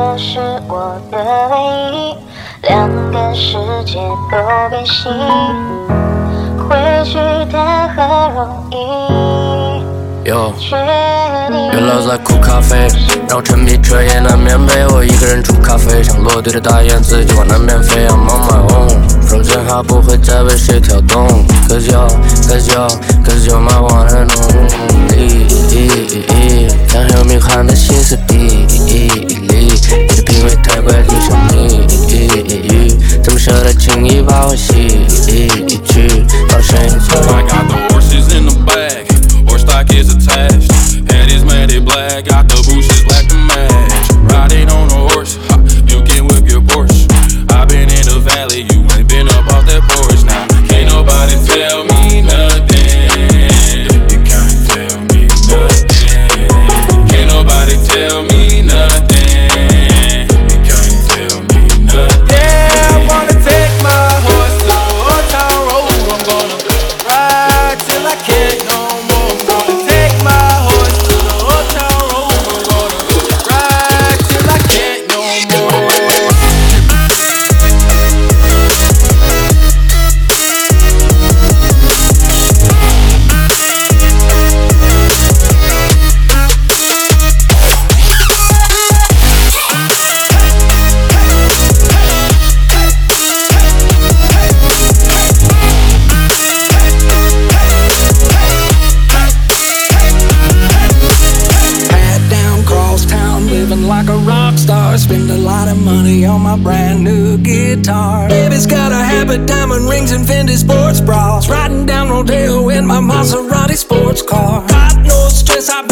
的是我的唯一，两个世界都变形，回去谈很容易。 月老在苦咖啡，让我沉迷彻夜难眠，陪我一个人煮咖啡，像落地的大雁，自己往南边飞。I'm on my own， from今后不会再被谁挑动。Cause you're my one and only。想用命喊的心思地里，你的品味太怪，就像谜语，怎么舍得轻易把我洗去？把声音从 I got the horses in the back, horse stock is attached. Head is matted black, got the bushes black to match. Riding on a horse, ha, you can whip your Porsche. I been in the valley, you ain't been up off that porch. Now can't nobody tell me nothing. You can't tell me nothing. Can't nobody tell me nothing. You can't tell me nothing. Yeah, I wanna take my horse to Old Town Road. I'm gonna ride till I can't no more. I'm gonna take my horse to the Old Town Road. I'm gonna ride till I can't no more. Like a rock star, spend a lot of money on my brand new guitar. Baby's got a habit, diamond rings and Fendi sports bras. Riding down Rodeo in my Maserati sports car. Got no stress, I've